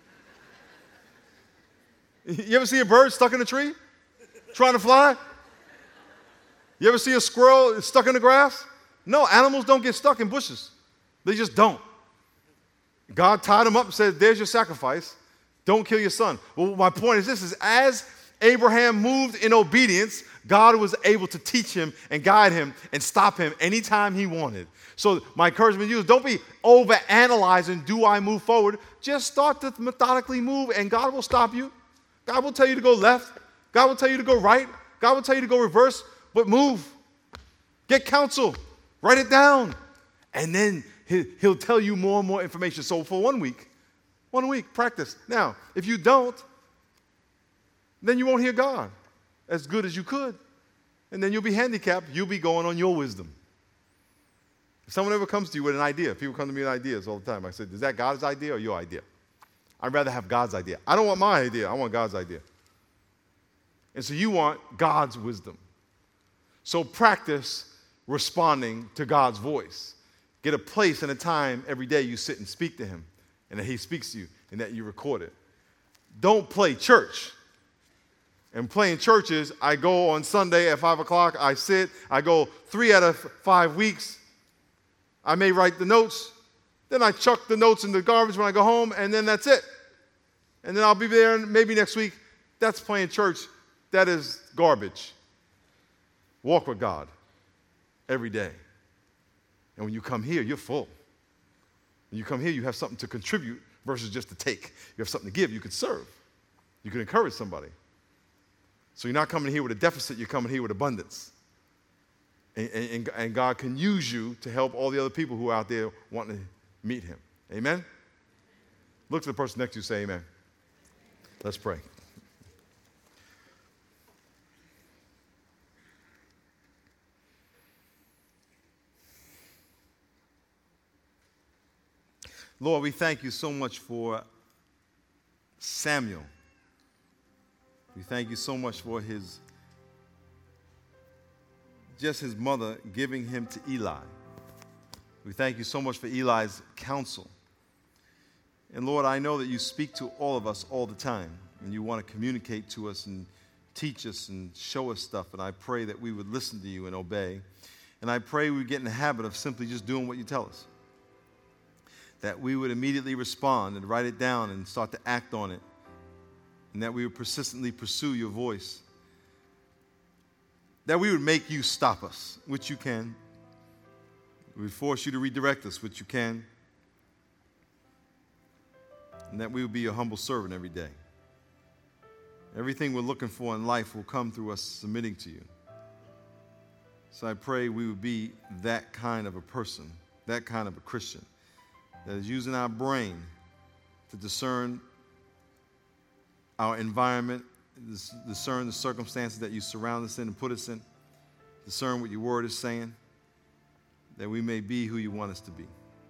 You ever see a bird stuck in a tree trying to fly? You ever see a squirrel stuck in the grass? No, animals don't get stuck in bushes. They just don't. God tied them up and said, there's your sacrifice. Don't kill your son. Well, my point is this, is as Abraham moved in obedience, God was able to teach him and guide him and stop him anytime he wanted. So my encouragement to you is don't be overanalyzing, do I move forward? Just start to methodically move, and God will stop you. God will tell you to go left. God will tell you to go right. God will tell you to go reverse, but move. Get counsel. Write it down. And then he'll tell you more and more information. So for one week, one week, practice. Now, if you don't, then you won't hear God as good as you could. And then you'll be handicapped. You'll be going on your wisdom. If someone ever comes to you with an idea, people come to me with ideas all the time. I said, is that God's idea or your idea? I'd rather have God's idea. I don't want my idea. I want God's idea. And so you want God's wisdom. So practice responding to God's voice. Get a place and a time every day you sit and speak to him, and that he speaks to you, and that you record it. don't play church. And playing church is I go on Sunday at five o'clock, I sit, I go three out of five weeks. I may write the notes, then I chuck the notes in the garbage when I go home, and then that's it. And then I'll be there maybe next week. That's playing church. That is garbage. Walk with God every day. And when you come here, you're full. When you come here, you have something to contribute versus just to take. You have something to give. You could serve. You could encourage somebody. So you're not coming here with a deficit. You're coming here with abundance. And, and, and God can use you to help all the other people who are out there wanting to meet him. Amen? Look to the person next to you and say amen. Let's pray. Lord, we thank you so much for Samuel. We thank you so much for his, just his mother giving him to Eli. We thank you so much for Eli's counsel. And Lord, I know that you speak to all of us all the time, and you want to communicate to us and teach us and show us stuff, and I pray that we would listen to you and obey. And I pray we would get in the habit of simply just doing what you tell us. That we would immediately respond and write it down and start to act on it. And that we would persistently pursue your voice. That we would make you stop us, which you can. We would force you to redirect us, which you can. And that we would be your humble servant every day. Everything we're looking for in life will come through us submitting to you. So I pray we would be that kind of a person, that kind of a Christian, that is using our brain to discern our environment, discern the circumstances that you surround us in and put us in, discern what your word is saying, that we may be who you want us to be.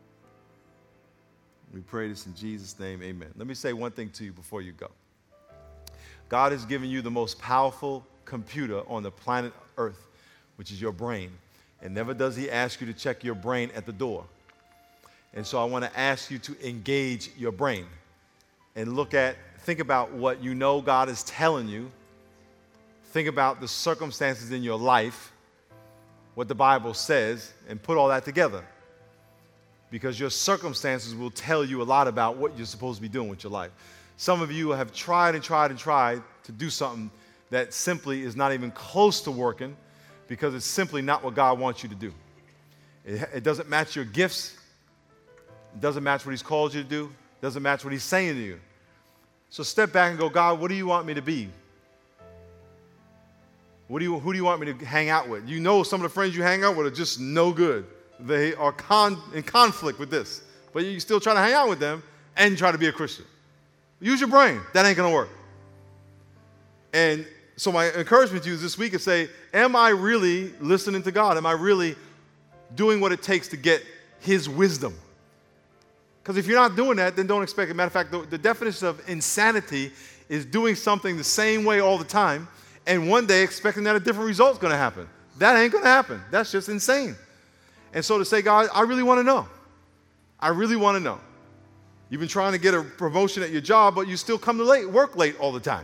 We pray this in Jesus' name, amen. Let me say one thing to you before you go. God has given you the most powerful computer on the planet Earth, which is your brain. And never does he ask you to check your brain at the door. And so I want to ask you to engage your brain and look at, think about what you know God is telling you. Think about the circumstances in your life, what the Bible says, and put all that together. Because your circumstances will tell you a lot about what you're supposed to be doing with your life. Some of you have tried and tried and tried to do something that simply is not even close to working because it's simply not what God wants you to do. It, it doesn't match your gifts. It doesn't match what he's called you to do. It doesn't match what he's saying to you. So step back and go, God, what do you want me to be? What do you, who do you want me to hang out with? You know some of the friends you hang out with are just no good. They are con- in conflict with this. But you still try to hang out with them and try to be a Christian. Use your brain. That ain't going to work. And so my encouragement to you this week is say, am I really listening to God? Am I really doing what it takes to get his wisdom? Because if you're not doing that, then don't expect it. Matter of fact, the, the definition of insanity is doing something the same way all the time and one day expecting that a different result is going to happen. That ain't going to happen. That's just insane. And so to say, God, I really want to know. I really want to know. You've been trying to get a promotion at your job, but you still come to late, work late all the time.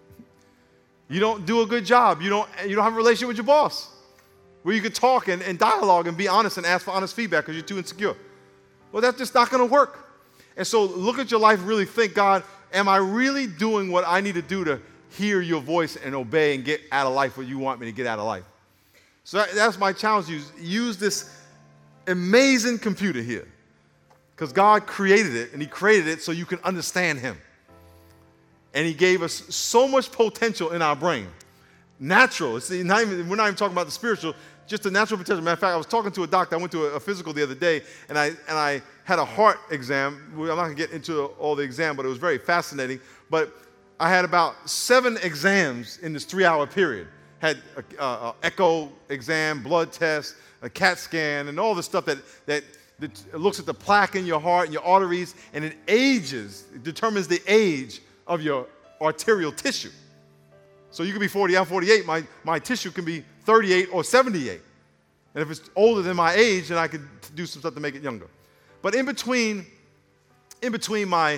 You don't do a good job. You don't, you don't have a relationship with your boss where you can talk and, and dialogue and be honest and ask for honest feedback because you're too insecure. Well, that's just not going to work. And so look at your life and really think, God, am I really doing what I need to do to hear your voice and obey and get out of life what you want me to get out of life? So that, that's my challenge to you. Use this amazing computer here because God created it, and he created it so you can understand him. And he gave us so much potential in our brain. Natural. It's not even, we're not even talking about the spiritual, just the natural potential. Matter of fact, I was talking to a doctor. I went to a, a physical the other day, and I and I had a heart exam. I'm not going to get into all the exam, but it was very fascinating. But I had about seven exams in this three-hour period. Had an echo exam, blood test, a CAT scan, and all the stuff that, that, that looks at the plaque in your heart and your arteries, and it ages, it determines the age of your arterial tissue. So you could be forty, I'm forty-eight, my, my tissue can be thirty-eight or seventy-eight. And if it's older than my age, then I could do some stuff to make it younger. But in between, in between my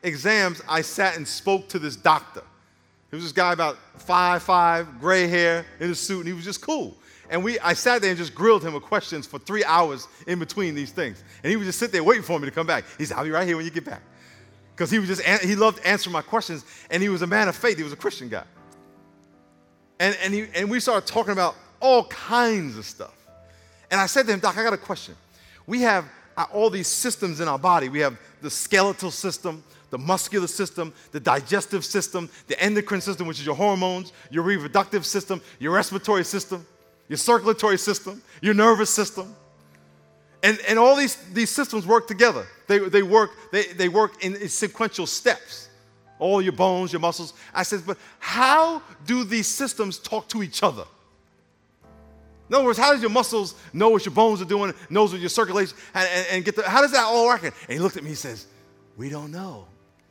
exams, I sat and spoke to this doctor. He was this guy about five five, gray hair, in a suit, and he was just cool. And we, I sat there and just grilled him with questions for three hours in between these things. And he would just sit there waiting for me to come back. He said, I'll be right here when you get back. Because he was just, he loved answering my questions, and he was a man of faith. He was a Christian guy. And, and, he, and we started talking about all kinds of stuff. And I said to him, Doc, I got a question. We have all these systems in our body. We have the skeletal system, the muscular system, the digestive system, the endocrine system, which is your hormones, your reproductive system, your respiratory system, your circulatory system, your nervous system. And, and all these, these systems work together. They, they, work, they, they work in, in sequential steps. All your bones, your muscles. I said, but how do these systems talk to each other? In other words, how does your muscles know what your bones are doing, knows what your circulation, and, and, and get the, how does that all work? And he looked at me and says, we don't know.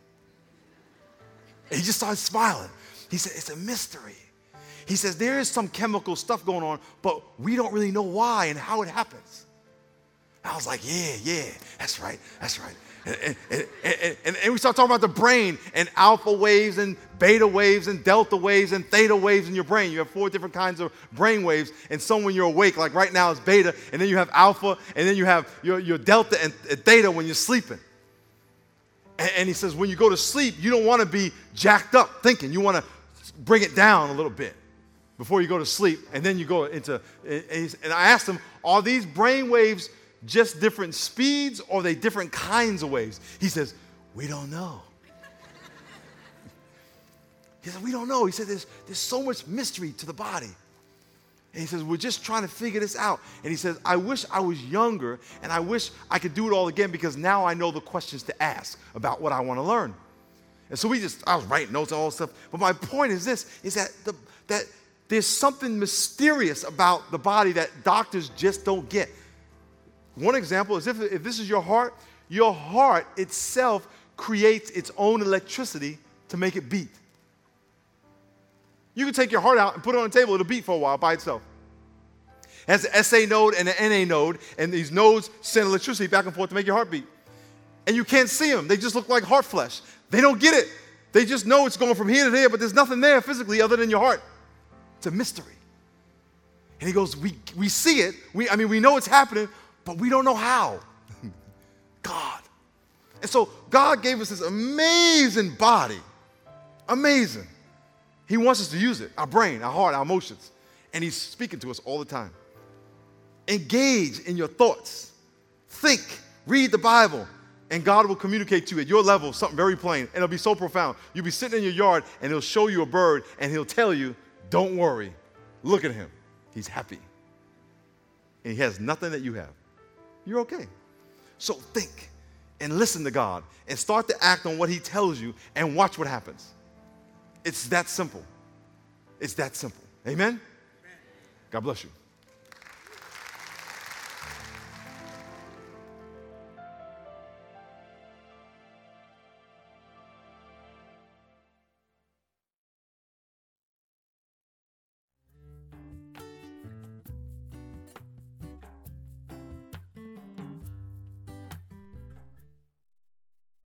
And he just started smiling. He said, it's a mystery. He says, there is some chemical stuff going on, but we don't really know why and how it happens. I was like, yeah, yeah, that's right, that's right. And, and, and, and, and we start talking about the brain and alpha waves and beta waves and delta waves and theta waves in your brain. You have four different kinds of brain waves, and some when you're awake, like right now it's beta, and then you have alpha, and then you have your, your delta and, and theta when you're sleeping. And, and he says, when you go to sleep, you don't want to be jacked up thinking. You want to bring it down a little bit before you go to sleep, and then you go into, and, and I asked him, are these brain waves just different speeds, or are they different kinds of waves? He says, we don't know. He said, we don't know. He said, there's, there's so much mystery to the body. And he says, we're just trying to figure this out. And he says, I wish I was younger, and I wish I could do it all again, because now I know the questions to ask about what I want to learn. And so we just, I was writing notes and all this stuff. But my point is this, is that, the, that there's something mysterious about the body that doctors just don't get. One example is if, if this is your heart, your heart itself creates its own electricity to make it beat. You can take your heart out and put it on the table, it'll beat for a while by itself. It has an S A node and an N A node, and these nodes send electricity back and forth to make your heart beat. And you can't see them, they just look like heart flesh. They don't get it. They just know it's going from here to there, but there's nothing there physically other than your heart. It's a mystery. And he goes, we, we see it, we, I mean, we know it's happening, but we don't know how. God. And so God gave us this amazing body. Amazing. He wants us to use it, our brain, our heart, our emotions. And he's speaking to us all the time. Engage in your thoughts. Think. Read the Bible. And God will communicate to you at your level something very plain. And it'll be so profound. You'll be sitting in your yard, and he'll show you a bird, and he'll tell you, don't worry. Look at him. He's happy. And he has nothing that you have. You're okay. So think and listen to God and start to act on what he tells you and watch what happens. It's that simple. It's that simple. Amen? Amen. God bless you.